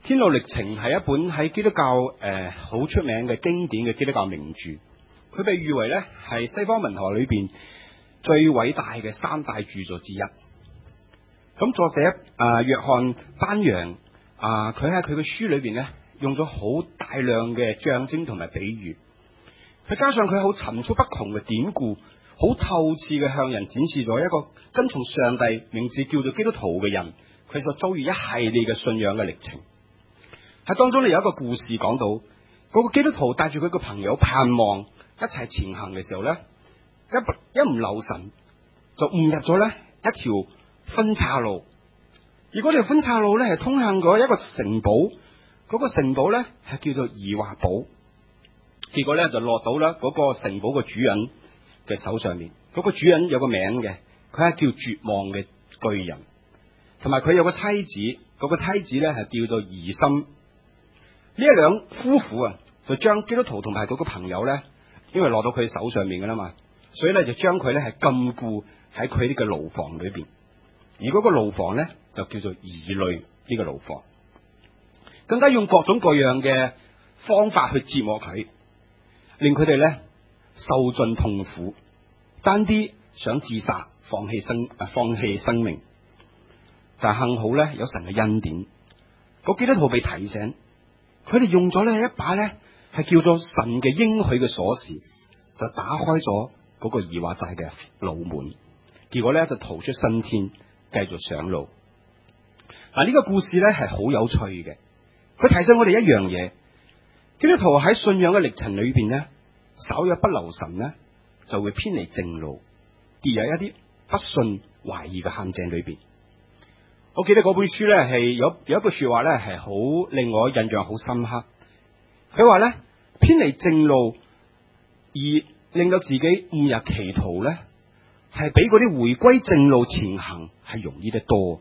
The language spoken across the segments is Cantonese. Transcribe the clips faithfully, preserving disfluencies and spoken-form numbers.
天路歷程係一本喺基督教誒好出名嘅經典嘅基督教名著，佢被譽為咧係西方文學裏邊最偉大嘅三大著作之一。咁作者啊、呃、約翰班揚啊，佢喺佢嘅書裏邊咧用咗好大量嘅象徵同埋比喻，佢加上佢好層出不窮嘅典故，好透徹嘅向人展示咗一個跟從上帝名字叫做基督徒嘅人，佢所遭遇一系列嘅信仰嘅歷程。喺當中咧有一個故事講到，嗰個基督徒帶住佢個朋友盼望一齊前行嘅時候咧，一一唔留神就誤入咗咧一條分岔路，而嗰條分岔路咧係通向咗一個城堡，嗰個城堡咧係叫做疑惑堡，結果咧就落到啦嗰個城堡嘅主人嘅手上面。嗰個主人有個名嘅，佢係叫絕望嘅巨人，同埋佢有個妻子，嗰個妻子咧係叫做疑心。呢一兩夫婦啊，就將基督徒同埋嗰個朋友咧，因為落到佢手上面噶啦嘛，所以咧就將佢咧係禁錮喺佢呢個牢房裏邊。而嗰個牢房咧就叫做疑慮呢個牢房，更加用各種各樣嘅方法去折磨佢，令佢哋咧受盡痛苦，爭啲想自殺，放棄生啊放棄生命。但係幸好咧有神嘅恩典，個基督徒被提醒。佢哋用咗咧一把咧係叫做神嘅應許嘅鎖匙，就打開咗嗰個疑惑寨嘅牢門，結果咧就逃出生天，繼續上路。嗱，呢個故事咧係好有趣嘅，佢提醒我哋一樣嘢：基督徒喺信仰嘅歷程裏邊咧，稍有不留神咧，就會偏離正路，跌入一啲不信懷疑嘅陷阱裏邊。我記得嗰本書咧係有有一句說話咧係好令我印象好深刻。佢話咧，偏離正路而令到自己誤入歧途咧，係比嗰啲回歸正路前行係容易得多。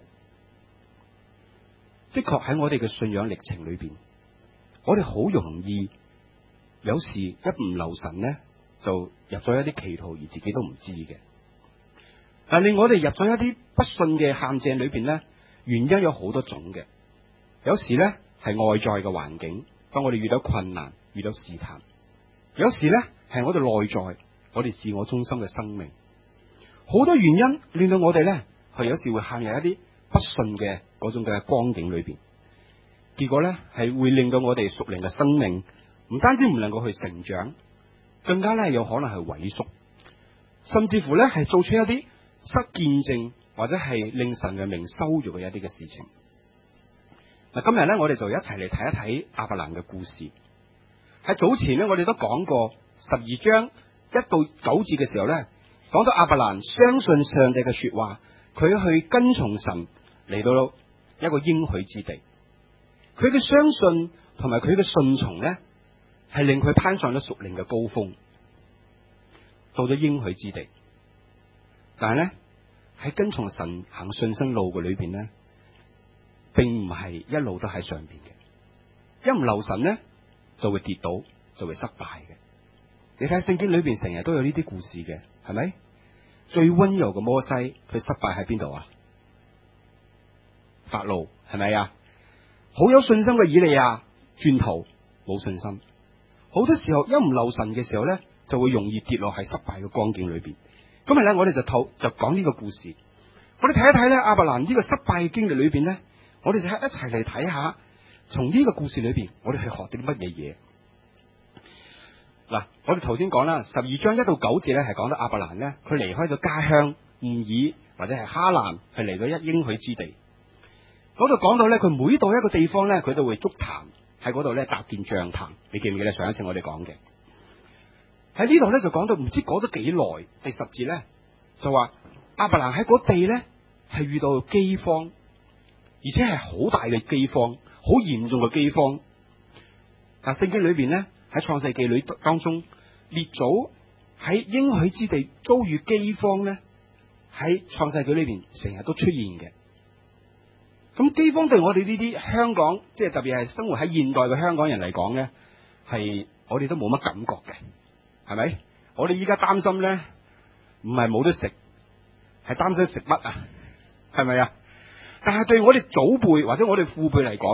的確喺我哋嘅信仰歷程裏邊，我哋好容易有時一唔留神咧，就入咗一啲歧途而自己都唔知嘅。但令我哋入咗一啲不信嘅陷阱裏邊咧，原因有好多種嘅。有時咧係外在嘅環境，當我哋遇到困難、遇到試探；有時咧係我哋內在，我哋自我中心嘅生命。好多原因令到我哋咧係有時會陷入一啲不信嘅嗰種嘅光景裏邊，結果咧係會令到我哋屬靈嘅生命唔單止唔能夠去成長，更加咧有可能係萎縮，甚至乎咧係做出一啲失見證或者係令神嘅名羞辱嘅一啲嘅事情。嗱，今日咧我哋就一齊嚟睇一睇亞伯蘭嘅故事。喺早前咧我哋都講過十二章一到九節嘅時候咧，講到亞伯蘭相信上帝嘅說話，佢去跟從神嚟到一個應許之地。佢嘅相信同埋佢嘅順從咧，係令佢攀上咗屬靈嘅高峰，到咗應許之地。但係咧喺跟從神行信心路嘅裏邊咧，並唔係一路都喺上邊嘅，一唔留神咧就會跌倒，就會失敗嘅。你睇聖經裏邊成日都有呢啲故事嘅，係咪？最溫柔嘅摩西，佢失敗喺邊度啊？法老，係咪啊？好有信心嘅以利亞，轉頭冇信心。好多時候一唔留神嘅時候咧，就會容易跌落喺失敗嘅光景裏邊。今日咧，我哋就透就講呢個故事。我哋睇一睇咧，亞伯蘭呢個失敗嘅經歷裏邊咧，我哋就一齊嚟睇下，從呢個故事裏邊，我哋去學啲乜嘢嘢。嗱，我哋頭先講啦，十二章一到九節咧係講到亞伯蘭咧，佢離開咗家鄉吾爾或者係哈蘭，係嚟到一應許之地。嗰度講到咧，佢每到一個地方咧，佢都會築壇喺嗰度咧搭建帳篷。你記唔記得上一次我哋講嘅？喺呢度咧就講到唔知過咗幾耐，第十節咧就話亞伯蘭喺嗰地咧係遇到饑荒，而且係好大嘅饑荒，好嚴重嘅饑荒。但聖經裏邊咧喺創世記裏當中列祖喺應許之地遭遇饑荒咧，喺創世記裏邊成日都出現嘅。咁饑荒對我哋呢啲香港，即係特別係生活喺現代嘅香港人嚟講咧，係我哋都冇乜感覺嘅。係咪？我哋依家擔心咧，唔係冇得食，係擔心食乜啊？係咪啊？但係對我哋祖輩或者我哋父輩嚟講咧，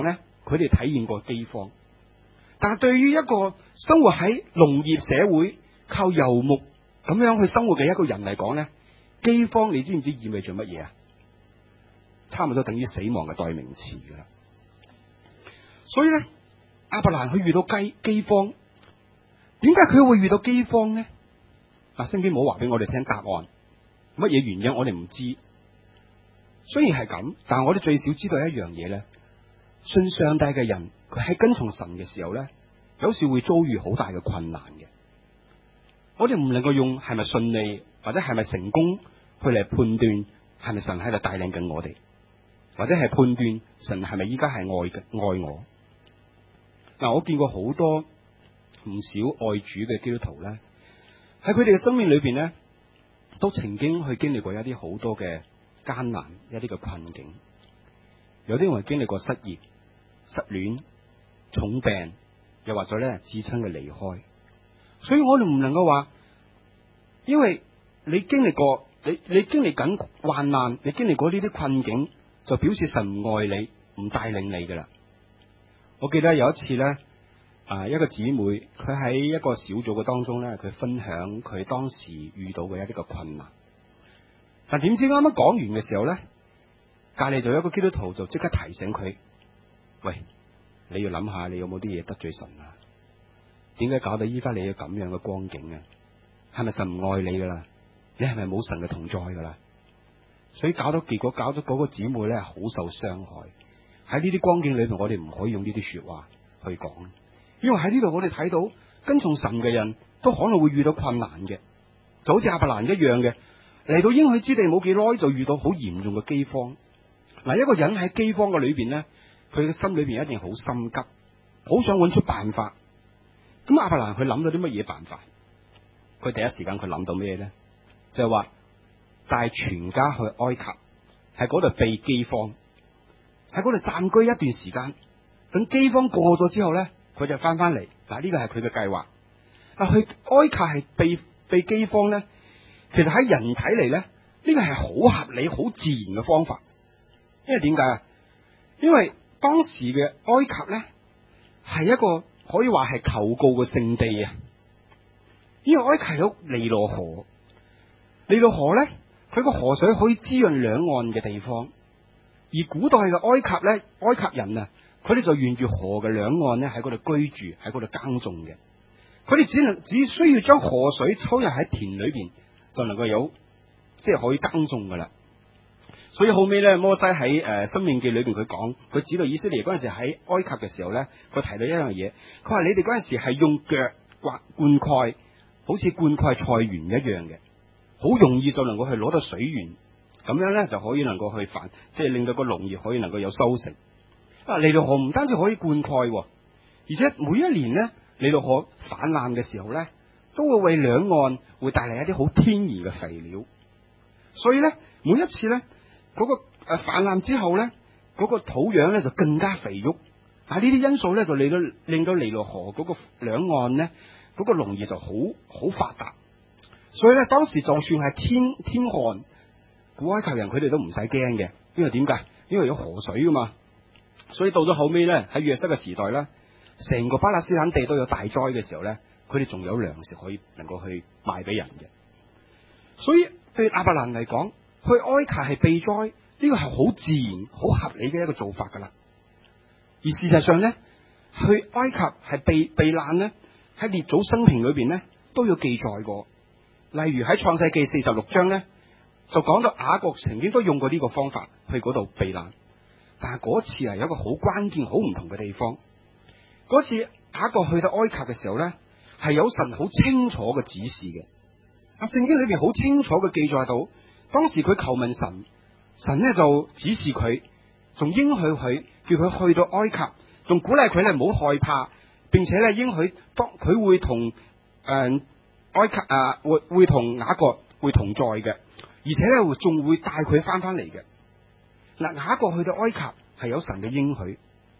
佢哋體驗過饑荒。但係對於一個生活喺農業社會靠游牧咁樣去生活嘅一個人嚟講咧，饑荒你知唔知意味住乜嘢啊？差唔多等於死亡嘅代名詞噶啦。所以咧，亞伯蘭佢遇到饑饑荒，點解佢會遇到饑荒呢？嗱，聖經冇話俾我哋聽答案，乜嘢原因我哋唔知。雖然係咁，但係我哋最少知道一樣嘢咧，信上帝嘅人，佢喺跟從神嘅時候咧，有時會遭遇好大嘅困難嘅。我哋唔能夠用係咪順利或者係咪成功去嚟判斷係咪神喺度帶領緊我哋，或者係判斷神係咪依家係愛嘅愛我。嗱，我見過好多唔少愛主嘅基督徒咧，喺佢哋嘅生命裏邊咧，都曾經去經歷過一啲好多嘅艱難，一啲嘅困境。有啲人係經歷過失業、失戀、重病，又或者咧至親嘅離開。所以我哋唔能夠話，因為你經歷過，你你經歷緊患難，你經歷過呢啲困境，就表示神唔愛你，唔帶領你噶啦。我記得有一次咧，啊一個姊妹，佢喺一個小組嘅當中咧，佢分享佢當時遇到嘅一啲嘅困難。但點知啱啱講完嘅時候咧，隔籬就有一個基督徒就即刻提醒佢：喂，你要諗下，你有冇啲嘢得罪神啊？點解搞到依家你有咁樣嘅光景啊？係咪神唔愛你噶啦？你係咪冇神嘅同在噶啦？所以搞到結果搞到嗰個姊妹咧好受傷害。喺呢啲光景裏邊，我哋唔可以用呢啲說話去講，因為喺呢度我哋睇到跟從神嘅人都可能會遇到困難嘅，就好似亞伯蘭一樣嘅，嚟到應許之地冇幾耐就遇到好嚴重嘅饑荒。嗱，一個人喺饑荒嘅裏邊咧，佢嘅心裏邊一定好心急，好想揾出辦法。咁亞伯蘭佢諗到啲乜嘢辦法？佢第一時間佢諗到咩咧？就係話帶全家去埃及，喺嗰度避饑荒，喺嗰度暫居一段時間。等饑荒過咗之後咧，佢就翻翻嚟。嗱，呢個係佢嘅計劃。啊，去埃及係避避饑荒咧，其實喺人睇嚟咧，呢個係好合理、好自然嘅方法。因為點解啊？因為當時嘅埃及咧係一個可以話係求告嘅聖地啊。因為埃及有尼羅河，尼羅河咧，佢個河水可以滋潤兩岸嘅地方。而古代嘅埃及咧，埃及人啊，佢哋就沿住河嘅兩岸咧喺嗰度居住，喺嗰度耕種嘅。佢哋只能只需要將河水抽入喺田裏邊，就能夠有即係可以耕種噶啦。所以後尾咧，摩西喺誒《申命記》裏邊佢講，佢指導以色列嗰陣時喺埃及嘅時候咧，佢提到一樣嘢，佢話你哋嗰陣時係用腳刮灌溉，好似灌溉菜園一樣嘅，好容易就能夠去攞到水源，咁樣咧就可以能夠去繁，即係令到個農業可以能夠有收成。啊，尼羅河唔單止可以灌溉，而且每一年咧，尼羅河泛濫嘅時候咧，都會為兩岸會帶嚟一啲好天然嘅肥料。所以咧，每一次咧，嗰個誒泛濫之後咧，嗰個土壤咧就更加肥沃。啊，呢啲因素咧就令到令到尼羅河嗰個兩岸咧，嗰個農業就好好發達。所以咧，當時就算係天天旱，古埃及人佢哋都唔使驚嘅，因為點解？因為有河水噶嘛。所以到咗後尾咧，喺約瑟嘅時代咧，成個巴勒斯坦地都有大災嘅時候咧，佢哋仲有糧食可以能夠去賣俾人嘅。所以對亞伯蘭嚟講，去埃及係避災，呢個係好自然、好合理嘅一個做法噶啦。而事實上咧，去埃及係避避難咧，喺列祖生平裏邊咧都有記載過。例如喺創世記四十六章咧，就講到雅各曾經都用過呢個方法去嗰度避難。但係嗰次係有一個好關鍵、好唔同嘅地方。嗰次雅各去到埃及嘅時候咧，係有神好清楚嘅指示嘅。啊，聖經裏邊好清楚嘅記載到，當時佢求問神，神咧就指示佢，仲應許佢，叫佢去到埃及，仲鼓勵佢咧唔好害怕，並且咧應許當佢會同誒、呃、埃及啊會會同雅各會同在嘅，而且咧仲會帶佢翻翻嚟嘅。嗱，雅各去到埃及係有神嘅應許，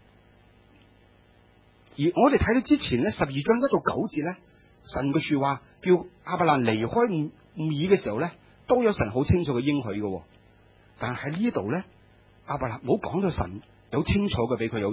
而我哋睇到之前咧十二章一到九節咧，神嘅說話叫亞伯蘭離開烏爾嘅時候咧，都有神好清楚嘅應許嘅。但係喺呢度咧，亞伯蘭冇講到神有清楚嘅俾佢有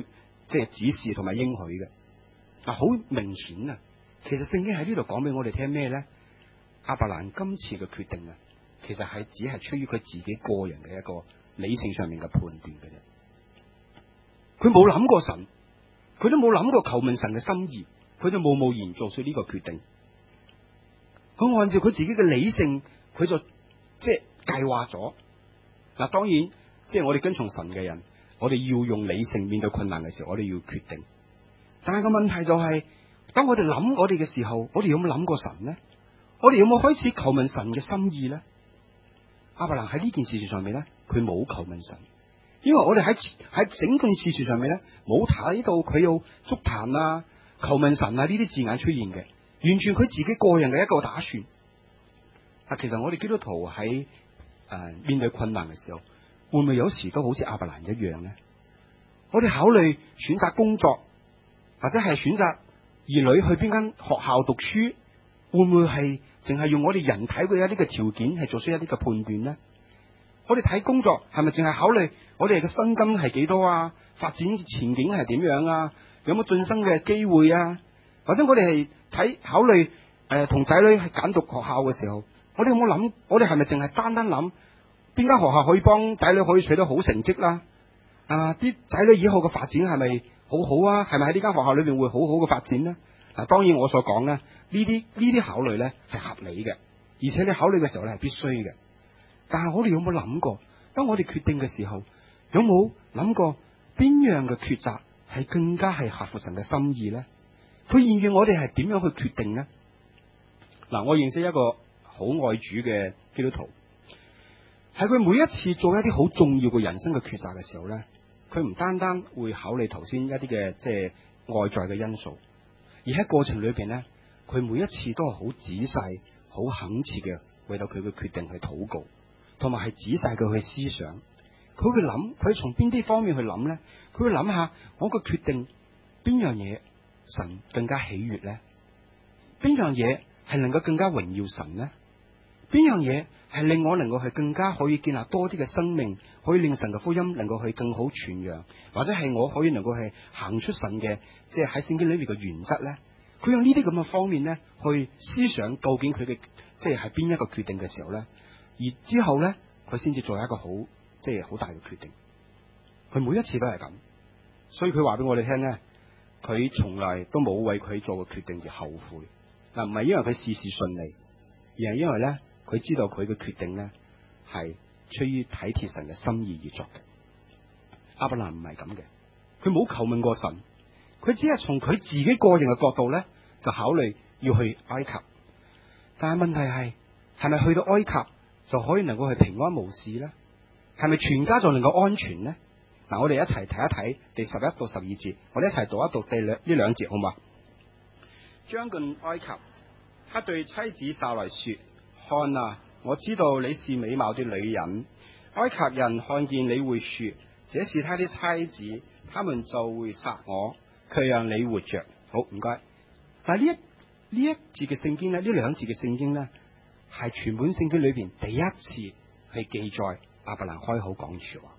即係指示同埋應許嘅。嗱，好明顯啊，其實聖經喺呢度講俾我哋聽咩咧？亞伯蘭今次嘅決定啊，其實係只係出於佢自己個人嘅一個理性上面嘅判斷嘅啫。佢冇諗過神，佢都冇諗過求問神嘅心意，佢就冒冒然做出呢個決定。佢按照佢自己嘅理性，佢就即係計劃咗。嗱，當然即係我哋跟從神嘅人，我哋要用理性面對困難嘅時候，我哋要決定。但係個問題就係，當我哋諗我哋嘅時候，我哋有冇諗過神呢？我哋有冇開始求問神嘅心意咧？亞伯蘭喺呢件事情上面咧，佢冇求問神，因為我哋喺喺整件事情上面咧，冇睇到佢有築壇啊、求問神啊呢啲字眼出現嘅，完全佢自己個人嘅一個打算。啊，其實我哋基督徒喺誒、呃、面對困難嘅時候，會唔會有時都好似亞伯蘭一樣咧？我哋考慮選擇工作，或者係選擇兒女去邊間學校讀書，會唔會係淨係用我哋人體嘅一啲嘅條件係做出一啲嘅判斷呢？我哋睇工作係咪淨係考慮我哋嘅薪金係幾多啊？發展前景係點樣啊？有冇晉升嘅機會啊？或者我哋係睇考慮誒同仔女係揀讀學校嘅時候，我哋有冇諗？我哋係咪淨係單單諗邊間學校可以幫仔女可以取得好成績啦？啊，啲仔女以後嘅發展係咪好好啊？係咪喺呢間學校裏邊會好好嘅發展呢？嗱，當然我所講咧，呢啲呢啲考慮咧係合理嘅，而且你考慮嘅時候咧係必須嘅。但係我哋有冇諗過，當我哋決定嘅時候，有冇諗過邊樣嘅抉擇係更加係合乎神嘅心意咧？佢願意我哋係點樣去決定呢？嗱，我認識一個好愛主嘅基督徒，係佢每一次做一啲好重要嘅人生嘅抉擇嘅時候咧，佢唔單單會考慮頭先一啲嘅即係外在嘅因素。而喺過程裏邊咧，佢每一次都係好仔細、好懇切嘅為到佢嘅決定去禱告，同埋係仔細嘅去思想。佢會諗，佢從邊啲方面去諗咧？佢會諗下我個決定邊樣嘢神更加喜悅咧？邊樣嘢係能夠更加榮耀神咧？邊樣嘢係令我能夠係更加可以建立多啲嘅生命，可以令神嘅福音能夠去更好傳揚，或者係我可以能夠係行出神嘅，即係喺聖經裏面嘅原則咧。佢用呢啲咁嘅方面咧，去思想究竟佢嘅即係係邊一個決定嘅時候咧，而之後咧，佢先至做一個好即係好大嘅決定。佢每一次都係咁，所以佢話俾我哋聽咧，佢從來都冇為佢做嘅決定而後悔。嗱，唔係因為佢事事順利，而係因為咧。佢知道佢嘅決定咧係出於體貼神嘅心意而作嘅。亞伯蘭唔係咁嘅，佢冇求問過神，佢只係從佢自己個人嘅角度咧就考慮要去埃及。但係問題係，係咪去到埃及就可以能夠去平安無事咧？係咪全家就能夠安全咧？嗱，我哋一齊睇一睇第十一到十二節，我哋一齊讀一讀第兩呢兩節好嘛？將近埃及，他對妻子撒來說。看啊！我知道你是美貌的女人，埃及人看見你會說這是他的妻子，他們就會殺我，卻讓你活着。好，唔該。但係呢一呢一節嘅聖經咧，呢兩節嘅聖經咧，係全本聖經裏邊第一次去記載亞伯蘭開口講說話。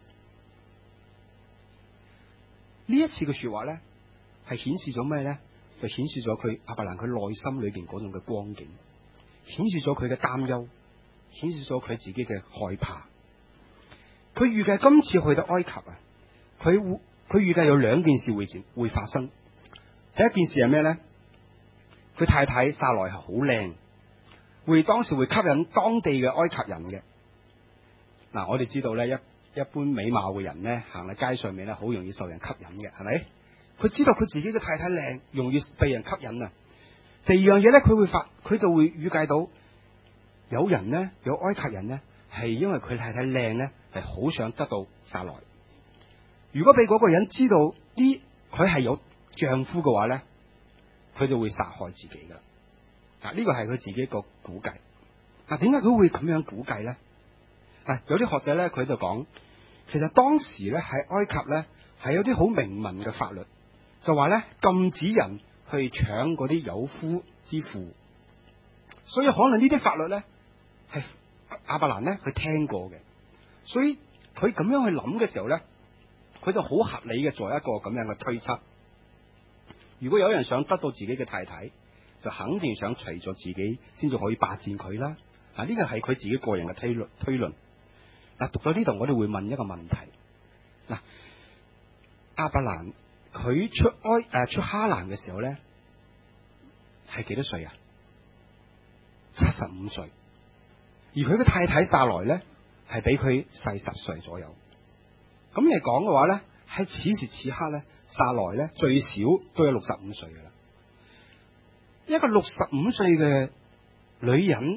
呢一次嘅說話咧，係顯示咗咩咧？就顯示咗佢亞伯蘭佢內心裏邊嗰種嘅光景。顯示咗佢嘅擔憂，顯示咗佢自己嘅害怕。佢預計今次去到埃及啊，佢會佢預計有兩件事會會發生。第一件事係咩咧？佢太太撒萊係好靚，會當時會吸引當地嘅埃及人嘅。嗱，我哋知道咧，一一般美貌嘅人咧，行喺街上面咧，好容易受人吸引嘅，係咪？佢知道佢自己嘅太太靚，容易被人吸引啊。第二樣嘢咧，佢會發，佢就會預計到有人咧，有埃及人咧，係因為佢太太靚咧，係好想得到撒萊。如果俾嗰個人知道呢，佢係有丈夫嘅話咧，佢就會殺害自己噶啦。嗱，呢個係佢自己一個估計。嗱，點解佢會咁樣估計咧？嗱，有啲學者咧，佢就講，其實當時咧喺埃及咧係有啲好明文嘅法律，就話咧禁止人去搶嗰啲有夫之婦，所以可能呢啲法律咧係亞伯蘭咧佢聽過嘅，所以佢咁樣去諗嘅時候咧， 佢就好合理嘅做一個咁樣嘅推測。如果有人想得到自己嘅太太，就肯定想除咗自己先至可以霸佔佢啦。嗱，呢個係佢自己個人嘅推論推論。嗱，讀到呢度，我哋會問一個問題。嗱，亞伯蘭佢出埃誒出哈蘭嘅時候咧，係幾多歲啊？七十五歲。而佢嘅太太撒萊咧，係比佢細十歲左右。咁嚟講嘅話咧，喺此時此刻咧，撒萊咧最少都有六十五歲噶啦。一個六十五歲嘅女人，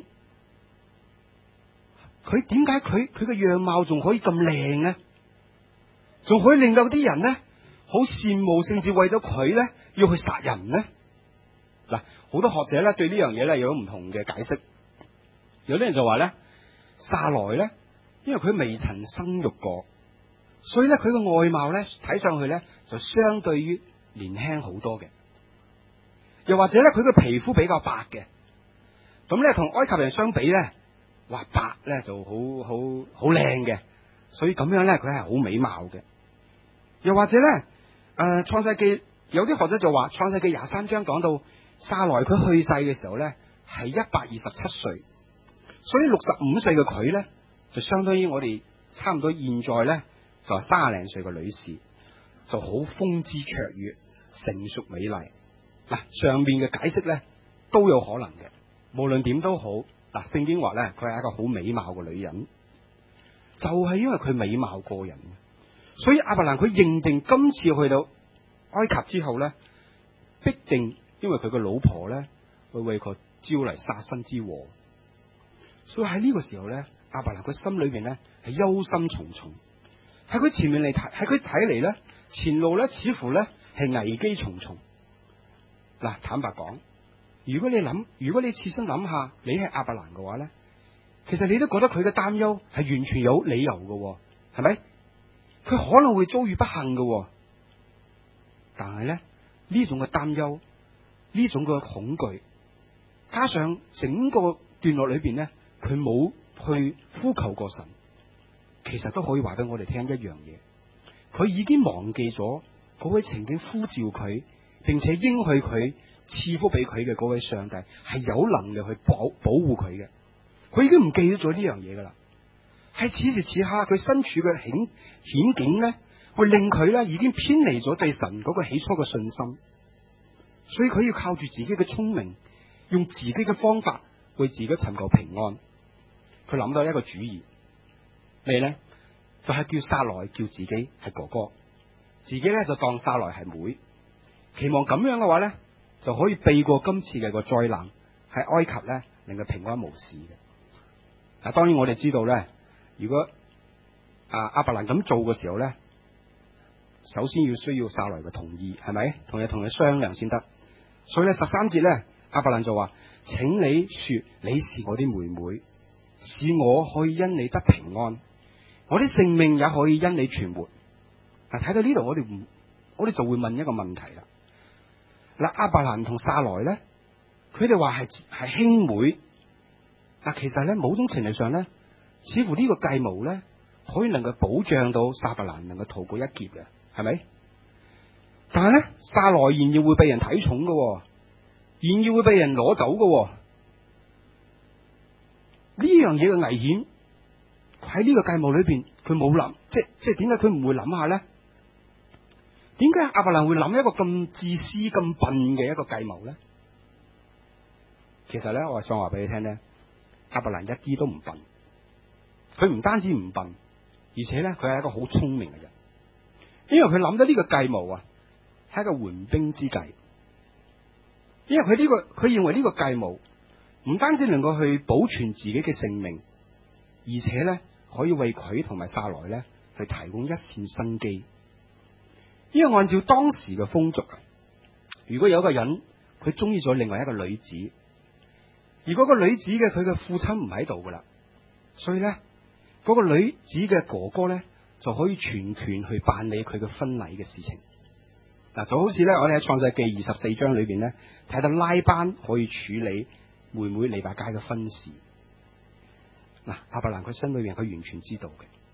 佢點解佢佢嘅樣貌仲可以咁靚咧？仲可以令到啲人咧好羨慕，甚至為咗佢咧要去殺人咧？嗱，好多學者咧對呢樣嘢咧有唔同嘅解釋。有啲人就話咧，撒萊咧，因為佢未曾生育過，所以咧佢嘅外貌咧睇上去咧就相對於年輕好多嘅。又或者咧佢嘅皮膚比較白嘅，咁咧同埃及人相比咧，哇白咧就好好好靚嘅，所以咁樣咧佢係好美貌嘅。又或者咧，誒、呃、創世記有啲學者就話創世記廿三章講到撒萊佢去世嘅時候咧係一百二十七歲。所以六十五歲嘅佢咧，就相當於我哋差唔多現在咧，就係三十零歲嘅女士，就好風姿卓越、成熟美麗。嗱，上面嘅解釋咧都有可能嘅，無論點都好。嗱，聖經話咧，佢係一個好美貌嘅女人，就係因為佢美貌過人，所以亞伯蘭佢認定今次去到埃及之後咧，必定因為佢個老婆咧會為佢招嚟殺身之禍。所以喺呢個時候咧，亞伯蘭佢心裏邊咧係憂心忡忡。喺佢前面嚟睇，喺佢睇嚟咧，前路咧似乎咧係危機重重。嗱，坦白講，如果你諗，如果你切身諗下，你係亞伯蘭嘅話咧，其實你都覺得佢嘅擔憂係完全有理由嘅，係咪？佢可能會遭遇不幸嘅，但係咧呢種嘅擔憂，呢種嘅恐懼，加上整個段落裏邊咧。佢冇去呼求過神，其實都可以話俾我哋聽一樣嘢，佢已經忘記咗嗰位曾經呼召佢，並且應許佢賜福俾佢嘅嗰位上帝係有能力去保保護佢嘅，佢已經唔記得咗呢樣嘢噶啦。喺此時此刻，佢身處嘅險險境咧，會令佢咧已經偏離咗對神嗰個起初嘅信心，所以佢要靠住自己嘅聰明，用自己嘅方法為自己尋求平安。佢諗到一個主意，咩咧？就係、是、叫撒萊叫自己係哥哥，自己咧就當撒萊係妹，期望咁樣嘅話咧，就可以避過今次嘅個災難，喺埃及咧令佢平安無事嘅。嗱，當然我哋知道咧，如果啊亞伯蘭咁做嘅時候咧，首先要需要撒萊嘅同意，係咪？同佢同佢商量先得。所以咧十三節咧，亞伯蘭就話：請你說你是我啲妹妹。使我可以因你得平安，我啲性命也可以因你存活。嗱，睇到呢度，我哋唔，我哋就會問一個問題啦。嗱，亞伯蘭同撒萊咧，佢哋話係係兄妹。嗱，其實咧，某種程度上咧，似乎呢個計謀咧，可以能夠保障到撒伯蘭能夠逃過一劫嘅，係咪？但係咧，撒萊仍然會被人睇重嘅，仍然會被人攞走嘅。呢樣嘢嘅危險喺呢個計謀裏邊，佢冇諗，即係即係點解佢唔會諗下咧？點解亞伯蘭會諗一個咁自私、咁笨嘅一個計謀咧？其實咧，我係想話俾你聽咧，亞伯蘭一啲都唔笨，佢唔單止唔笨，而且咧佢係一個好聰明嘅人，因為佢諗到呢個計謀啊，係一個緩兵之計，因為佢呢個佢認為呢個計謀。唔單止能夠去保存自己嘅性命，而且咧可以為佢同埋撒萊咧去提供一線生機。因為按照當時嘅風俗啊，如果有一個人佢中意咗另外一個女子，而嗰個女子嘅佢嘅父親唔喺度噶啦，所以咧嗰個女子嘅哥哥咧就可以全權去辦理佢嘅婚禮嘅事情。嗱，就好似咧我哋喺創世記二十四章裏邊咧睇到拉班可以處理妹妹利百加嘅婚事。嗱，亞伯蘭佢心裏邊佢完全知道嘅，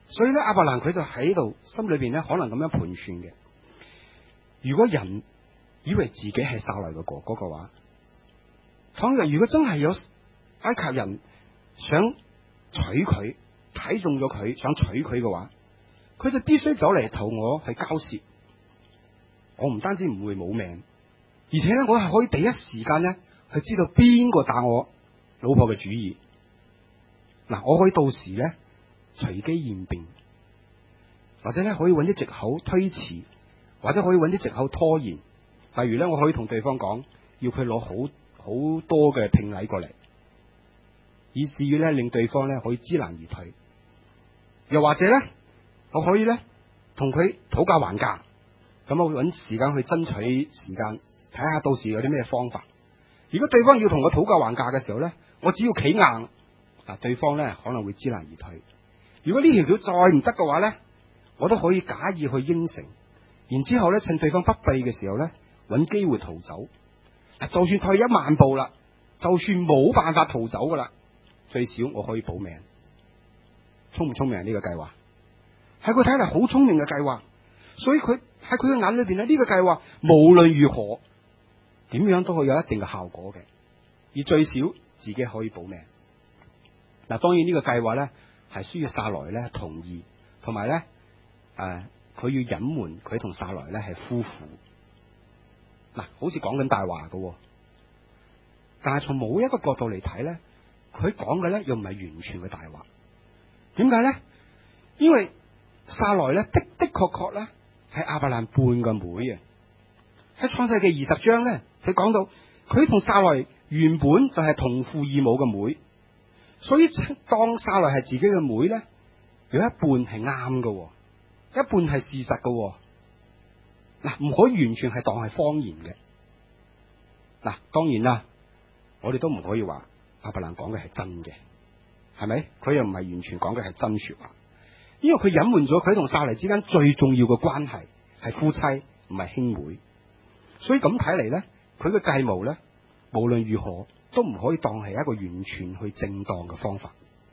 所以咧，亞伯蘭佢就喺度心裏邊咧，可能咁樣盤算嘅。如果人以為自己係撒萊嘅哥哥嘅話，倘若如果真係有埃及人想娶佢，睇中咗佢，想娶佢嘅話，佢就必須走嚟同我去交涉。我唔單止唔會冇命，而且咧，我係可以第一時間咧去知道邊個打我老婆嘅主意。嗱，我可以到時咧隨機應變，或者咧可以揾啲藉口推遲，或者可以揾啲藉口拖延。例如咧，我可以同對方講，要佢攞好好多嘅聘禮過嚟，以至於咧令對方咧可以知難而退。又或者咧，我可以咧同佢討價還價，咁我會揾時間去爭取時間，睇下到時有啲咩方法。如果對方要同我討價還價嘅時候咧，我只要企硬，嗱，對方咧可能會知難而退。如果呢條橋再唔得嘅話咧，我都可以假意去應承，然之後咧趁對方不備嘅時候咧，揾機會逃走。就算退一萬步啦，就算冇辦法逃走噶啦，最少我可以保命。聰唔聰明呢個計劃？喺佢睇嚟好聰明嘅計劃，所以佢喺佢嘅眼裏邊咧，呢個計劃無論如何點樣都會有一定嘅效果嘅，而最少自己可以保命。嗱，當然呢個計劃咧係需要撒萊咧同意，同埋咧誒佢要隱瞞佢同撒萊咧係夫婦。嗱，好似講緊大話嘅，但係從某一個角度嚟睇咧，佢講嘅咧又唔係完全嘅大話。點解咧？因為撒萊咧的的確確咧係亞伯蘭半個妹啊。喺創世記二十章咧，佢講到佢同撒萊原本就係同父異母嘅妹，所以當撒萊係自己嘅妹咧，有一半係啱嘅，一半係事實嘅。嗱，唔可以完全係當係謊言嘅。嗱，當然啦，我哋都唔可以話亞伯蘭講嘅係真嘅。係咪？佢又唔係完全講嘅係真說話，因為佢隱瞞咗佢同撒萊之間最重要嘅關係係夫妻，唔係兄妹。所以咁睇嚟咧，佢嘅計謀咧，無論如何都唔可以當係一個完全去正當嘅方法。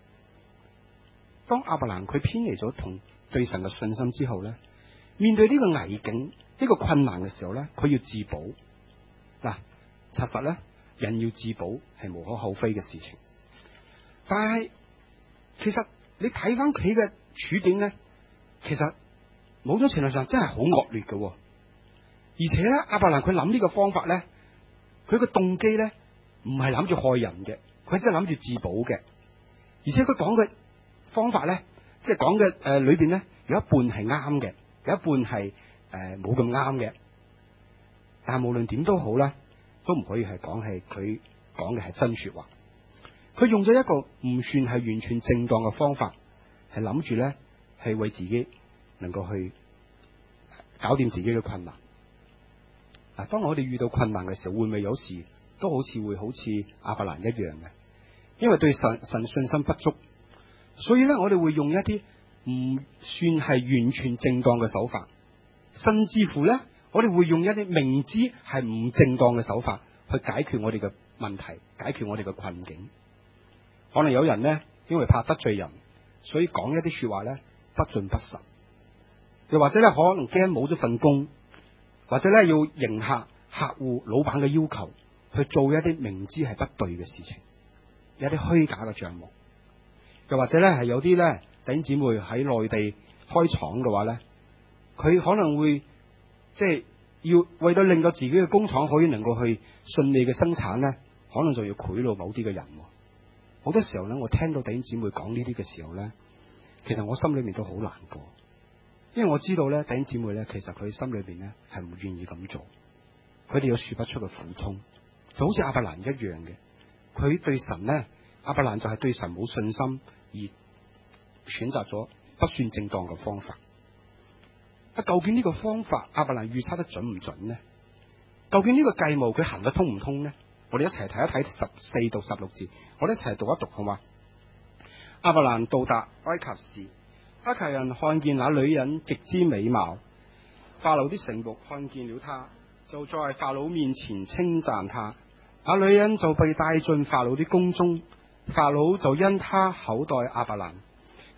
當亞伯蘭佢偏離咗同對神嘅信心之後咧，面對呢個危境、呢個困難嘅時候咧，佢要自保。嗱，查實咧，人要自保係無可厚非嘅事情。但係，其實你睇翻佢嘅處境咧，其實某種程度上真係好惡劣嘅。而且咧，亞伯蘭佢諗呢個方法咧，佢嘅動機咧唔係諗住害人嘅，佢真係諗住自保嘅。而且佢講嘅方法咧，即係講嘅誒裏邊咧，有一半係啱嘅，有一半係誒冇咁啱嘅。但係無論點都好啦，都唔可以係講係佢講嘅係真說話。佢用咗一個唔算係完全正當嘅方法，係諗住咧係為自己能夠去搞掂自己嘅困難。嗱，當我哋遇到困難嘅時候，會唔會有時都好似會好似亞伯蘭一樣嘅？因為對神神信心不足，所以咧我哋會用一啲唔算係完全正當嘅手法，甚至乎咧我哋會用一啲明知係唔正當嘅手法去解決我哋嘅問題，解決我哋嘅困境。可能有人咧，因為怕得罪人，所以講一啲說話咧不盡不實，又或者咧可能驚冇咗份工，或者咧要迎合客戶、老闆嘅要求，去做一啲明知係不對嘅事情，有一啲虛假嘅賬目，又或者咧係有啲咧弟兄姊妹喺內地開廠嘅話咧，佢可能會即係要為咗令到自己嘅工廠可以能夠去順利嘅生產咧，可能就要賄賂某啲嘅人。好多時候咧，我聽到弟兄姊妹講呢啲嘅時候咧，其實我心裏面都好難過，因為我知道咧，弟兄姊妹咧，其實佢心裏邊咧係唔願意咁做，佢哋有說不出嘅苦衷，就好似亞伯蘭一樣嘅，佢對神咧，亞伯蘭就係對神冇信心而選擇咗不算正當嘅方法。啊，究竟呢個方法亞伯蘭預測得準唔準呢？究竟呢個計謀佢行得通唔通呢？我哋一齊睇一睇十四到十六節，我哋一齊讀一讀好嘛？亞伯蘭到達埃及時，埃及人看見那女人極之美貌，法老的臣僕看見了她，就在法老面前稱讚她。那女人就被帶進法老的宮中，法老就因她厚待亞伯蘭，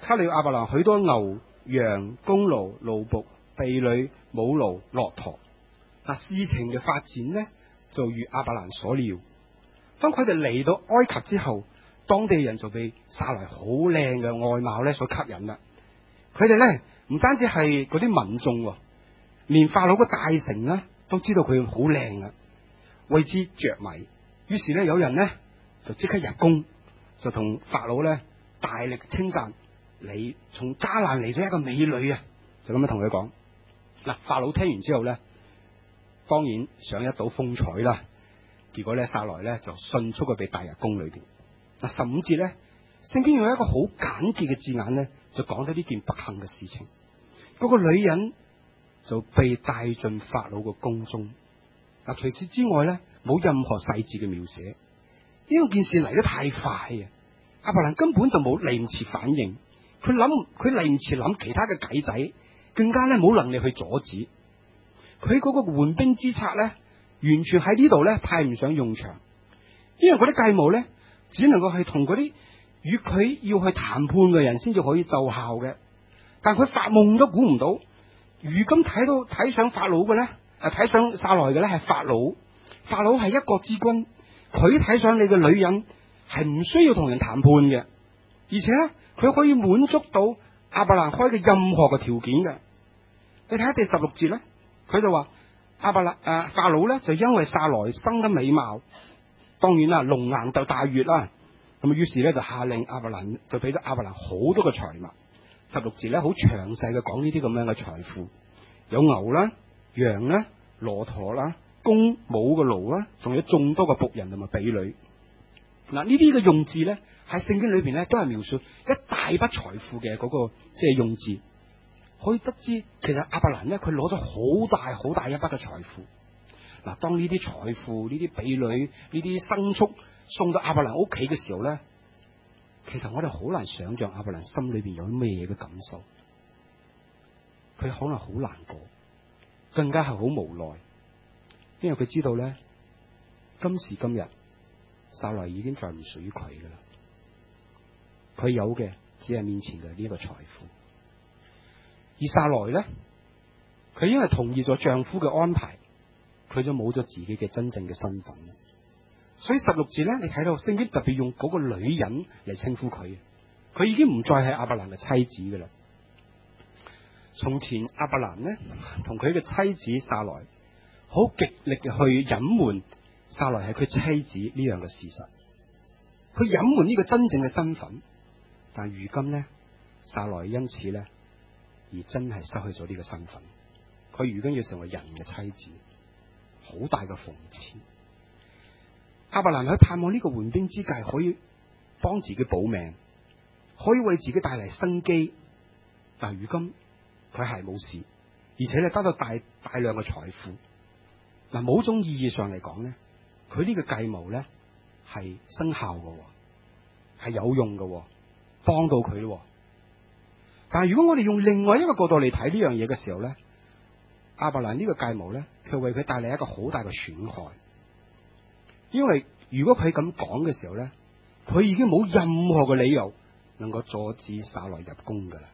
他了亞伯蘭許多牛羊、公奴、奴僕、婢女、母驢、駱駝。嗱，事情嘅發展呢，就如亞伯蘭所料。當佢哋嚟到埃及之後，當地人就被撒萊好靚嘅外貌咧所吸引啦。佢哋咧唔單止係嗰啲民眾，連法老嘅大臣呢都知道佢好靚啊，為之着迷。於是咧有人呢就即刻入宮，就同法老咧大力稱讚，你從迦南嚟咗一個美女啊！就咁樣同佢講。嗱，法老聽完之後咧，當然想一睹風采啦。結果咧，撒萊咧就迅速嘅被帶入宮裏邊。嗱，十五節咧，聖經用一個好簡潔嘅字眼咧，就講咗呢件不幸嘅事情。嗰、那個女人就被帶進法老嘅宮中。嗱，除此之外咧，冇任何細節嘅描寫。呢個件事嚟得太快啊！亞伯蘭根本就冇嚟唔切反應，佢諗佢嚟唔切諗其他嘅計仔，更加咧冇能力去阻止。佢嗰個緩兵之策咧，完全喺呢度咧派唔上用場，因為嗰啲計謀咧，只能夠係同嗰啲與佢要去談判嘅人先至可以奏效嘅。但佢發夢都估唔到，如今睇到睇上法老嘅咧，誒睇上撒萊嘅咧係法老，法老係一國之君，佢睇上你嘅女人係唔需要同人談判嘅，而且咧佢可以滿足到亞伯蘭開嘅任何嘅條件嘅。你睇下第十六節咧，佢就話亞伯蘭誒法老咧就因為撒萊生得美貌，當然啦龍顏就大悅啦，咁啊於是咧就下令亞伯蘭就俾咗亞伯蘭好多嘅財物。十六節咧好詳細嘅講呢啲咁樣嘅財富，有牛啦、羊啦、駱駝啦、公母嘅驢啦，仲有眾多嘅僕人同埋婢女。嗱，呢啲嘅用字咧喺聖經裏邊咧都係描述一大筆財富嘅嗰個即係用字，可以得知其實亞伯蘭咧佢攞咗好大好大一筆嘅財富。嗱，當呢啲財富、呢啲婢女、呢啲牲畜送到亞伯蘭屋企嘅時候咧，其實我哋好難想象亞伯蘭心裏邊有咩嘢嘅感受。佢可能好難過，更加係好無奈，因為佢知道咧今時今日撒萊已經再唔屬於佢噶啦，佢有嘅只係面前嘅呢一個財富。而撒萊咧，佢因為同意咗丈夫嘅安排，佢就冇咗自己嘅真正嘅身份。所以十六字咧，你睇到聖經特別用嗰個女人嚟稱呼佢，佢已經唔再係亞伯蘭嘅妻子噶啦。從前亞伯蘭呢，同佢嘅妻子撒萊好極力嘅去隱瞞撒萊係佢妻子呢樣嘅事實，佢隱瞞呢個真正嘅身份。但如今呢，撒萊因此呢而真係失去咗呢個身份，佢如今要成為人嘅妻子，好大嘅諷刺。亞伯蘭喺盼望呢個緩兵之計可以幫自己保命，可以為自己帶嚟生機，但如今佢係冇事，而且咧得到大大量嘅財富。嗱，某種意義上嚟講咧，佢呢個計謀咧係生效嘅，係有用嘅，幫到佢。但係如果我哋用另外一個角度嚟睇呢樣嘢嘅時候咧，亞伯蘭呢個計謀咧，佢為佢帶嚟一個好大嘅損害。因為如果佢咁講嘅時候咧，佢已經冇任何嘅理由能夠阻止撒萊入宮噶啦。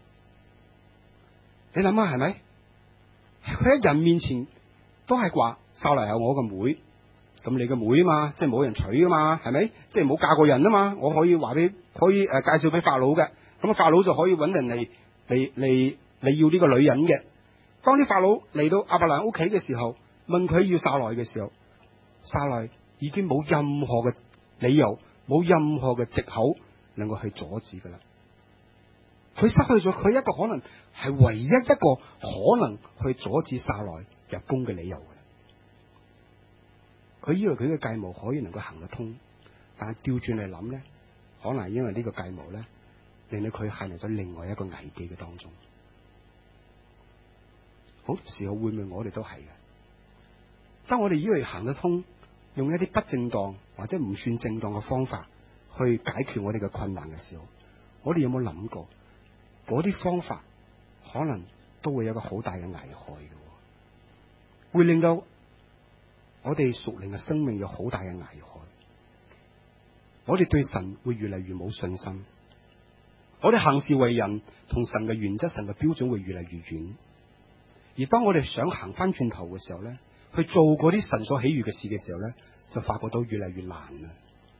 你諗下係咪？佢喺人面前都係話撒萊係我個妹，咁你個妹啊嘛，即係冇人娶噶嘛，係咪？即係冇嫁過人啊嘛，我可以話俾可以誒、呃、介紹俾法老嘅，咁啊法老就可以揾人嚟嚟嚟嚟要呢個女人嘅。當啲法老嚟到亞伯蘭屋企嘅時候，問佢要撒萊嘅時候，撒萊已經冇任何嘅理由，冇任何嘅藉口能夠去阻止噶啦。佢失去咗佢一個可能係唯一一個可能去阻止撒萊入宮嘅理由嘅。佢以為佢嘅計謀可以能夠行得通，但係調轉嚟諗咧，可能係因為呢個計謀咧，令到佢陷入咗另外一個危機嘅當中。好多時候會唔會我哋都係嘅？當我哋以為行得通，用一啲不正當或者唔算正當嘅方法去解決我哋嘅困難嘅時候，我哋有冇諗過嗰啲方法可能都會有個好大嘅危害嘅，會令到我哋屬靈嘅生命有好大嘅危害。我哋對神會越嚟越冇信心， 我哋行事為人同神嘅原則、神嘅標準會越嚟越遠。而當我哋想行翻轉頭嘅時候咧，去做嗰啲神所喜悅嘅事嘅時候咧，就發覺到越嚟越難啦。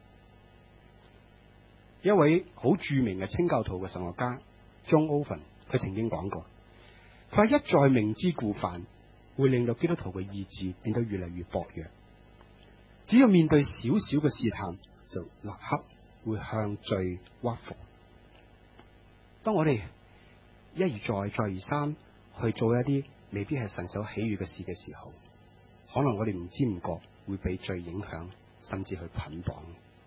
一位好著名嘅清教徒嘅神學家 John Owen， 佢曾經講過，佢話一再明知故犯會令到基督徒嘅意志變得越嚟越薄弱。只要面對少少嘅試探，就立刻會向罪屈服。當我哋一而再、再而三去做一啲未必係神所喜悅嘅事嘅時候，可能我哋唔知唔覺會被罪影響，甚至去捆綁。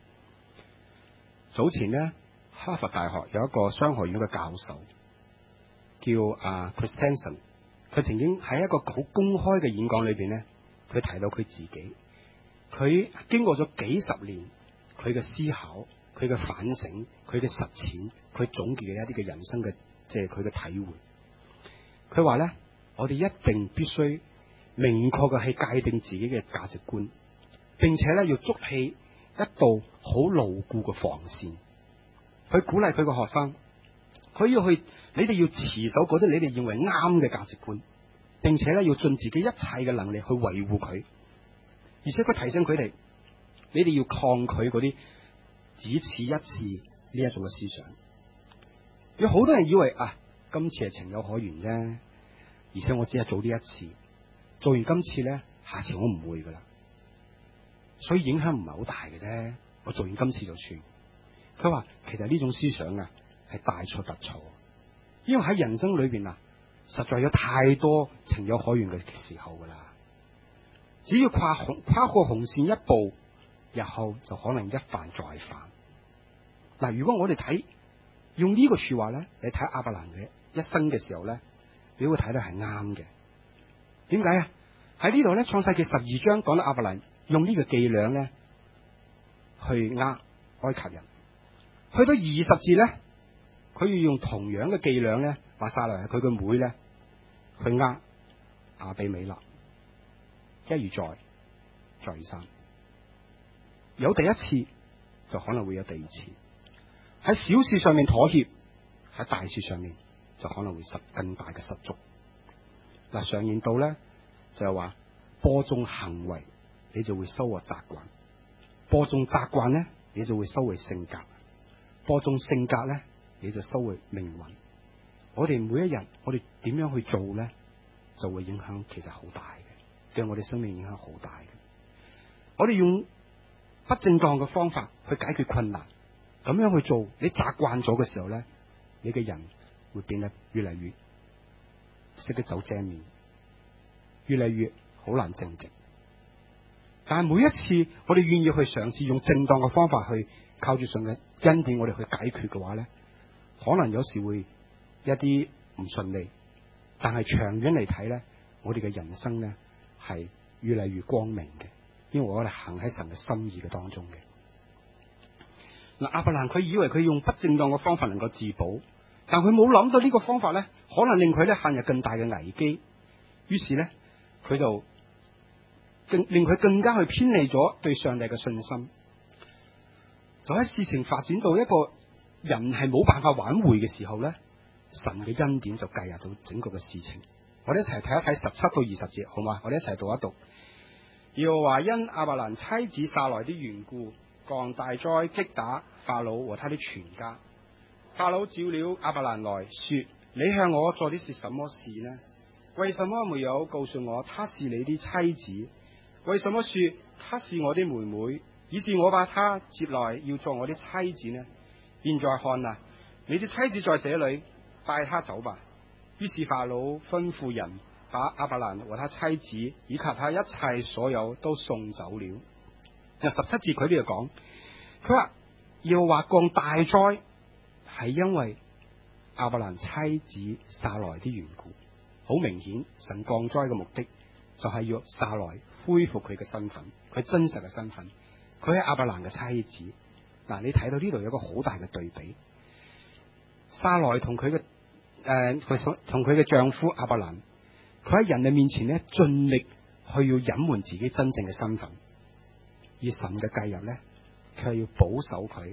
早前呢，哈佛大學有一個商學院嘅教授叫啊 Christensen， 佢曾經喺一個好公開嘅演講裏邊呢，佢提到佢自己，佢經過咗幾十年，佢嘅思考、佢嘅反省、佢嘅實踐，佢總結嘅一啲嘅人生嘅，即係佢嘅體會。佢話咧，我哋一定必須明確嘅係界定自己嘅價值觀，並且咧要築起一道好牢固嘅防線。佢鼓勵佢個學生，佢要去，你哋要持守嗰啲你哋認為啱嘅價值觀，並且咧要盡自己一切嘅能力去維護佢。而且佢提醒佢哋，你哋要抗拒嗰啲只此一次呢一種嘅思想。有好多人以為啊，今次係情有可原啫，而且我只係做呢一次，做完今次咧，下次我唔會噶啦，所以影響唔係好大嘅啫。我做完今次就算。佢話其實呢種思想啊係大錯特錯，因為喺人生裏邊啊，實在有太多情有可原嘅時候噶啦。只要跨紅跨過紅線一步，日後就可能一犯再犯。嗱，如果我哋睇用呢個說話咧，你睇亞伯蘭嘅一生嘅時候咧，你會睇到係啱嘅。點解啊？喺呢度咧，創世記十二章講到亞伯蘭用呢個伎倆咧去呃埃及人，去到二十節咧，佢要用同樣嘅伎倆咧，話撒萊係佢個妹咧去呃亞比米勒。一而再，再而三，有第一次就可能會有第二次。喺小事上面妥協，喺大事上面就可能會失更大嘅失足。嗱，常言道咧就係話，播種行為你就會收穫習慣，播種習慣咧你就會收穫性格，播種性格咧你就收穫命運。我哋每一日我哋點樣去做咧，就會影響其實好大嘅。對我哋生命影響好大嘅。我哋用不正當嘅方法去解決困難，咁樣去做，你習慣咗嘅時候咧，你嘅人會變得越嚟越識得走正面，越嚟越好難正直。但係每一次我哋願意去嘗試用正當嘅方法去靠住神嘅恩典，我哋去解決嘅話咧，可能有時會一啲唔順利，但係長遠嚟睇咧，我哋嘅人生咧係越嚟越光明嘅，因為我哋行喺神嘅心意嘅當中嘅。嗱，亞伯蘭佢以為佢用不正當嘅方法能夠自保，但佢冇諗到呢個方法咧，可能令佢咧陷入更大嘅危機。於是咧，佢就更令佢更加去偏離咗對上帝嘅信心。就喺事情發展到一個人係冇辦法挽回嘅時候咧，神嘅恩典就介入到整個嘅事情。我哋一齊睇一睇十七到二十節，好嘛？我哋一齊讀一讀。耶和華因亞伯蘭妻子撒萊的緣故，降大災擊打法老和他的全家。法老召了亞伯蘭來說：你向我做的是什麼事呢？為什麼沒有告訴我她是你的妻子？為什麼說她是我的妹妹，以致我把她接來要做我的妻子呢？現在看啊，你的妻子在這裏，帶她走吧。於是法老吩咐人把亞伯蘭和他妻子以及他一切所有都送走了。十七節佢呢度講，佢話要話降大災係因為亞伯蘭妻子撒萊的緣故。好明顯，神降災嘅目的就係要撒萊恢復佢嘅身份，佢真實嘅身份，佢係亞伯蘭嘅妻子。嗱，你睇到呢度有個好大嘅對比，撒萊同佢嘅誒，佢同佢嘅丈夫亞伯蘭，佢喺人嘅面前咧，盡力去要隱瞞自己真正嘅身份，而神嘅介入咧，佢係要保守佢，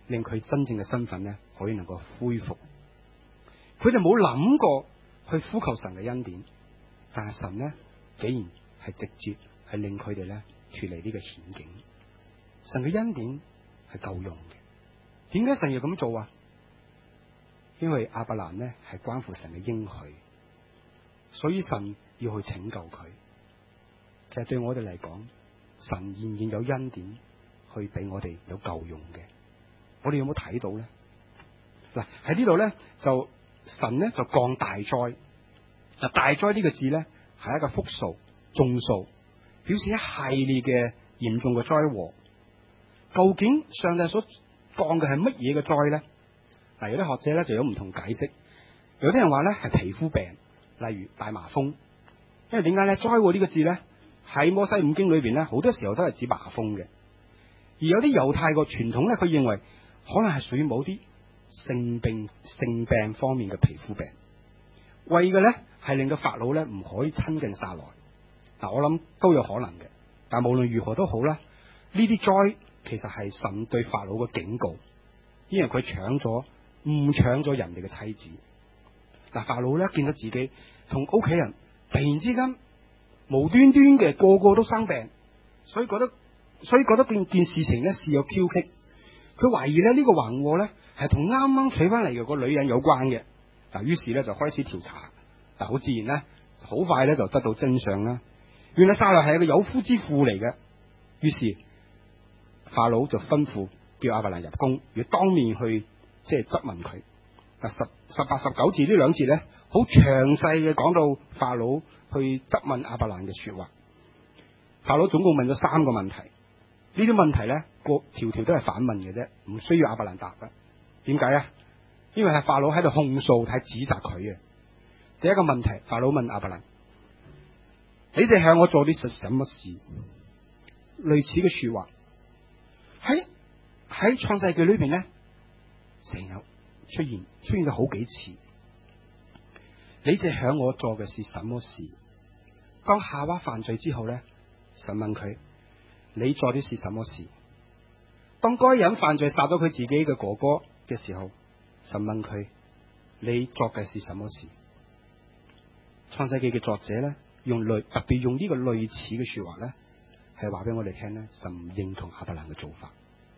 令佢真正嘅身份咧可以能夠恢復。佢哋冇諗過去呼求神嘅恩典，但係神咧竟然係直接係令佢哋咧脫離呢個險境。神嘅恩典係夠用嘅。點解神要咁做啊？因為亞伯蘭咧係關乎神嘅應許，所以神要去拯救佢。其實對我哋嚟講，神仍然有恩典去俾我哋有夠用嘅。我哋有冇睇到咧？嗱，喺呢度咧就神咧就降大災。嗱，大災呢個字咧係一個複數、眾數，表示一系列嘅嚴重嘅災禍。究竟上帝所降嘅係乜嘢嘅災咧？嗱，有啲學者咧就有唔同解釋。有啲人話咧係皮膚病，例如大麻風。因為點解咧？災禍呢個字咧喺摩西五經裏邊咧好多時候都係指麻風嘅。而有啲猶太個傳統咧，佢認為可能係屬於某啲性病、性病方面嘅皮膚病，為嘅咧係令到法老咧唔可以親近撒萊。嗱，我諗都有可能嘅，但無論如何都好啦，呢啲災其實係神對法老嘅警告，因為佢搶咗誤搶咗人哋嘅妻子。嗱，法老咧見到自己同屋企人突然之間無端端嘅個個都生病，所以覺得所以覺得件件事情咧事有蹊蹺。佢懷疑咧呢個橫禍咧係同啱啱娶翻嚟嘅個女人有關嘅。嗱，於是咧就開始調查。嗱，好自然咧，好快咧就得到真相啦。原來撒萊係一個有夫之婦嚟嘅。於是法老就吩咐叫亞伯蘭入宮，要當面去即係質問佢。嗱，十十八十九字呢兩節咧，好詳細嘅講到法老去質問亞伯蘭嘅說話。法老總共問咗三個問題，呢啲問題咧個條條都係反問嘅啫，唔需要亞伯蘭答嘅。點解啊？因為係法老喺度控訴，係指責佢嘅。第一個問題，法老問亞伯蘭：你哋向我做啲什什麼事？類似嘅說話喺喺創世記裏邊咧，成日出現出現咗好幾次。你哋向我做嘅是什麼事？當夏娃犯罪之後咧，神問佢：你做啲是什麼事？當該隱犯罪殺咗佢自己嘅哥哥嘅時候，神問佢：你作嘅是什麼事？創世記嘅作者咧，用類特別用呢個類似嘅說話咧，係話俾我哋聽咧，神唔認同亞伯蘭嘅做法。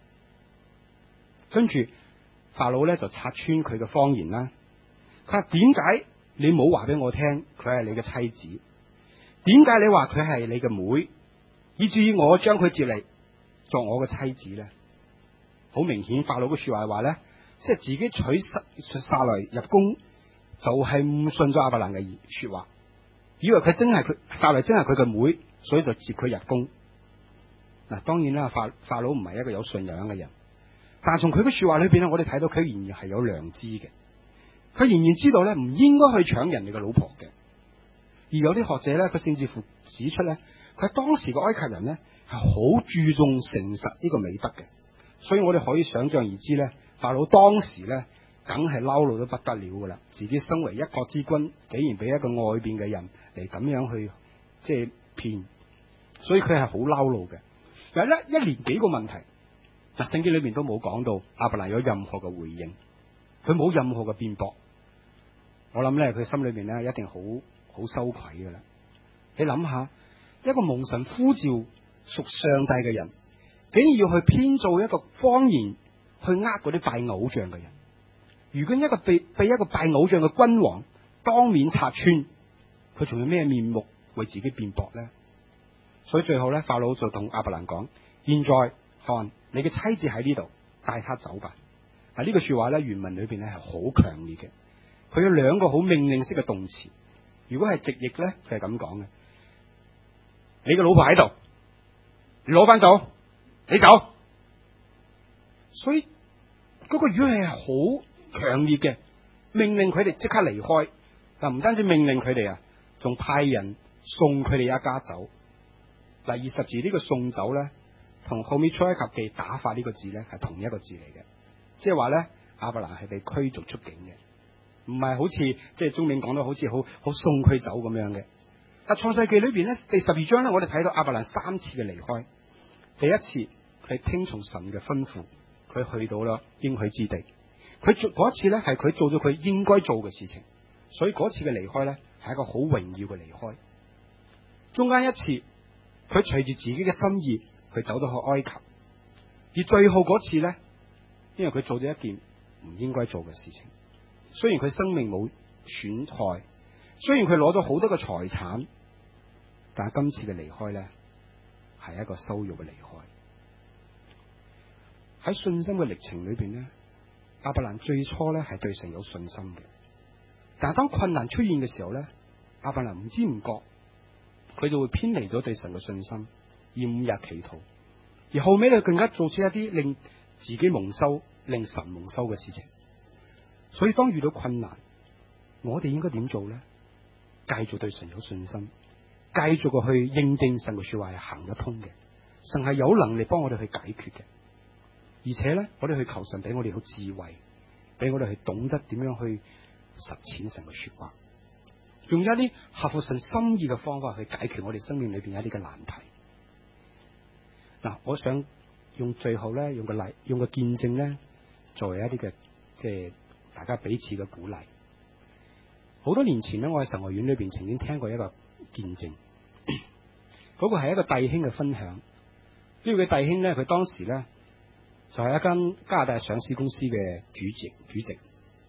跟住法老咧就拆穿佢嘅謊言啦。佢話：點解你冇話俾我聽佢係你嘅妻子？點解你話佢係你嘅妹，以至於我將佢接嚟作我嘅妻子咧？好明顯，法老嘅說話係話咧，即係自己娶撒撒萊入宮，就係唔信咗亞伯蘭嘅說話，以為佢真係佢撒萊真係佢嘅妹，所以就接佢入宮。嗱，當然啦，法法老唔係一個有信仰嘅人，但係從佢嘅說話裏邊咧，我哋睇到佢仍然係有良知嘅，佢仍然知道咧唔應該去搶人哋嘅老婆嘅。而有啲學者咧，佢甚至乎指出咧，佢當時個埃及人咧係好注重誠實呢個美德嘅，所以我哋可以想象而知咧，法老當時咧梗係嬲到都不得了噶啦，自己身為一國之君，竟然俾一個外邊嘅人嚟咁樣去即係騙，所以佢係好嬲怒嘅。有一一連幾個問題，嗱，聖經裏面都冇講到亞伯蘭有任何嘅回應，佢冇任何嘅辯駁。我諗咧，佢心裏面咧一定好好羞愧噶啦。你諗下，一個蒙神呼召屬上帝嘅人，竟然要去編造一個謊言去呃嗰啲拜偶像嘅人。如果一個被被一個拜偶像嘅君王當面拆穿，佢仲有咩面目為自己辯駁咧？所以最後咧，法老就同亞伯蘭講：現在看你嘅妻子喺呢度，帶他走吧。嗱，呢句說話咧，原文裏邊咧係好強烈嘅，佢有兩個好命令式嘅動詞。如果係直譯咧，佢係咁講嘅：你嘅老婆喺度，你攞翻走，你走。所以嗰個語氣係好強烈嘅，命令佢哋即刻離開。嗱，唔單止命令佢哋啊，仲派人送佢哋一家走。嗱，二十字呢個送走咧，同後面出埃及記打發呢個字咧係同一個字嚟嘅，即係話咧亞伯蘭係被驅逐出境嘅，唔係好似即係中銘講到好似好好送佢走咁樣嘅。但創世記裏邊咧第十二章咧，我哋睇到亞伯蘭三次嘅離開。第一次佢係聽從神嘅吩咐， 佢去到啦應許之地。佢做嗰一次咧，係佢做咗佢應該做嘅事情，所以嗰次嘅離開咧係一個好榮耀嘅離開。中間一次，佢隨住自己嘅心意，佢走到去埃及。而最後嗰次咧，因為佢做咗一件唔應該做嘅事情，雖然佢生命冇損害，雖然佢攞咗好多嘅財產，但係今次嘅離開咧係一個羞辱嘅離開。喺信心嘅歷程裏邊咧，亞伯蘭最初咧係對神有信心嘅，但係當困難出現嘅時候咧，亞伯蘭唔知唔覺，佢就會偏離咗對神嘅信心，厭日祈禱，而後尾咧更加做出一啲令自己蒙羞、令神蒙羞嘅事情。所以當遇到困難，我哋應該點做咧？繼續對神有信心，繼續嘅去認定神嘅說話係行得通嘅，神係有能力幫我哋去解決嘅。而且咧，我哋去求神俾我哋有智慧，俾我哋去懂得點樣去實踐神嘅說話，用一啲合乎神心意嘅方法去解決我哋生命裏邊一啲嘅難題。嗱，我想用最後咧，用個例，用個見證咧，作為一啲嘅即係大家彼此嘅鼓勵。好多年前咧，我喺神學院裏邊曾經聽過一個見證，嗰個係一個弟兄嘅分享。呢個嘅弟兄咧，佢當時咧就係一間加拿大上市公司嘅主席，主席。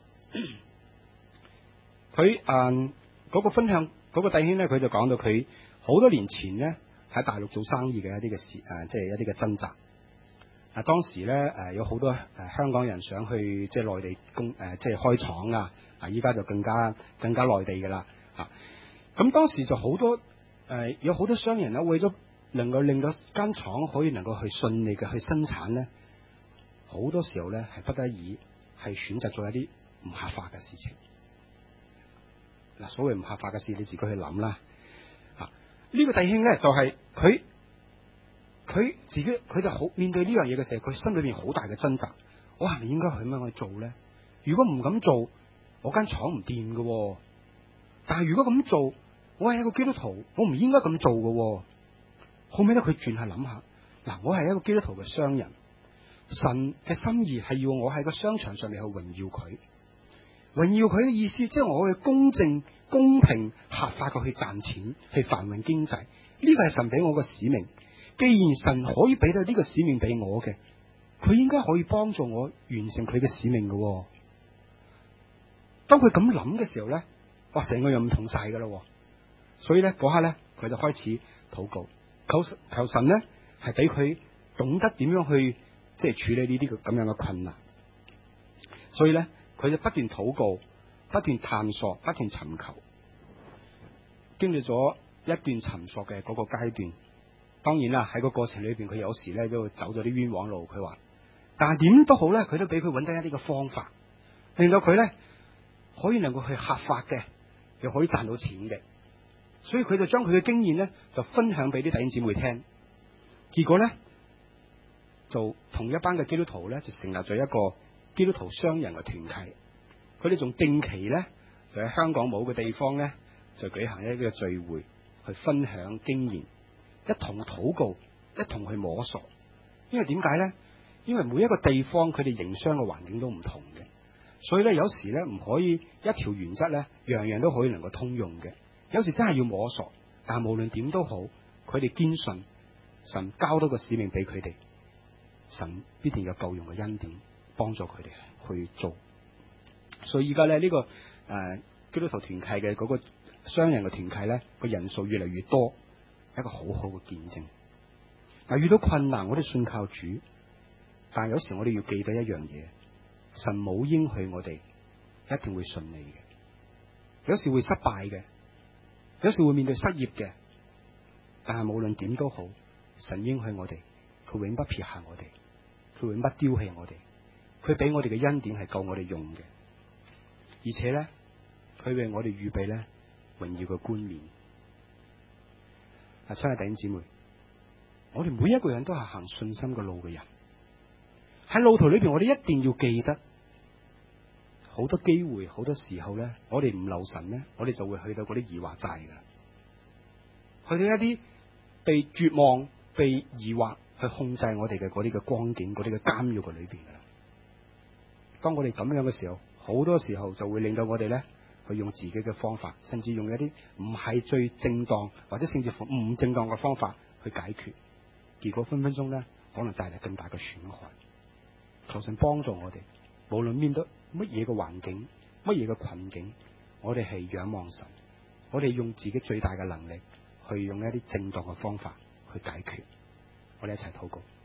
佢誒嗰個分享嗰個弟兄咧，佢就講到佢好多年前咧喺大陸做生意嘅一啲嘅事誒，即係一啲嘅掙扎。啊，當時咧誒有好多誒香港人想去即係內地工誒，即係開廠啊。啊，依家就更加更加內地嘅啦嚇。咁當時就好多誒有好多商人咧，為咗能夠令到間廠可以能夠去順利嘅去生產咧，好多時候咧係不得已係選擇做一啲唔合法嘅事情。嗱，所謂唔合法嘅事，你自己去諗啦。啊，呢個弟兄咧就係佢佢自己佢就好面對呢樣嘢嘅時候，佢心裏邊好大嘅掙扎。我係咪應該去咁樣去做咧？如果唔咁做，我間廠唔掂嘅。但係如果咁做，我係一個基督徒，我唔應該咁做嘅。後尾咧，佢轉下諗下，嗱，我係一個基督徒嘅商人，神嘅心意係要我喺個商場上面去榮耀佢。榮耀佢嘅意思，即係我嘅公正、公平、合法嘅去賺錢，去繁榮經濟。呢個係神俾我嘅使命。既然神可以俾到呢個使命俾我嘅，佢應該可以幫助我完成佢嘅使命嘅。當佢咁諗嘅時候咧，哇，成個人唔同晒噶啦。所以咧嗰刻咧，佢就開始禱告，求求神咧係俾佢懂得點樣去即係處理呢啲咁樣嘅困難。所以咧，佢就不斷禱告，不斷探索，不斷尋求。經歷咗一段尋索嘅嗰個階段，當然啦，喺個過程裏邊，佢有時咧都會走咗啲冤枉路。佢話，但係點都好咧，佢都俾佢揾到一啲嘅方法，令到佢咧可以能夠去合法嘅，又可以賺到錢嘅。所以佢就將佢嘅經驗咧，就分享俾啲弟兄姊妹聽。結果咧，就同一班嘅基督徒咧，就成立咗一個基督徒商人嘅團契。佢哋仲定期咧，就喺香港某個地方咧，就舉行一啲嘅聚會，去分享經驗，一同禱告，一同去摸索。因為點解咧？因為每一個地方佢哋營商嘅環境都唔同嘅，所以咧有時咧唔可以一條原則咧，樣樣都可以能夠通用嘅。有時真係要摸索，但係無論點都好，佢哋堅信神交多個使命俾佢哋，神必定有夠用嘅恩典幫助佢哋去做。所以而家咧呢、這個誒、呃、基督徒團契嘅嗰個商人嘅團契咧，個人數越嚟越多，一個好好嘅見證。嗱，遇到困難我哋信靠主，但係有時我哋要記得一樣嘢，神冇應許我哋一定會順利嘅，有時會失敗嘅。有時會面對失業嘅，但係無論點都好，神應許我哋，佢永不撇下我哋，佢永不丟棄我哋，佢俾我哋嘅恩典係夠我哋用嘅，而且咧，佢為我哋預備咧榮耀嘅冠冕。啊，親愛弟兄姊妹，我哋每一個人都係行信心嘅路嘅人，喺路途裏邊，我哋一定要記得。好多機會，好多時候咧，我哋唔留神咧，我哋就會去到嗰啲疑惑債噶，去到一啲被絕望、被疑惑、 去控制我哋嘅嗰啲嘅光景、嗰啲嘅監獄嘅裏邊噶啦。當我哋咁樣嘅時候，好多時候就會令到我哋咧去用自己嘅方法，甚至用一啲唔係最正當或者甚至乎唔正當嘅方法去解決，結果分分鐘咧可能帶嚟更大嘅損害。求神幫助我哋，無論面對乜嘢嘅環境、乜嘢嘅困境，我哋係仰望神，我哋用自己最大嘅能力去用一啲正當嘅方法去解決。我哋一齊禱告。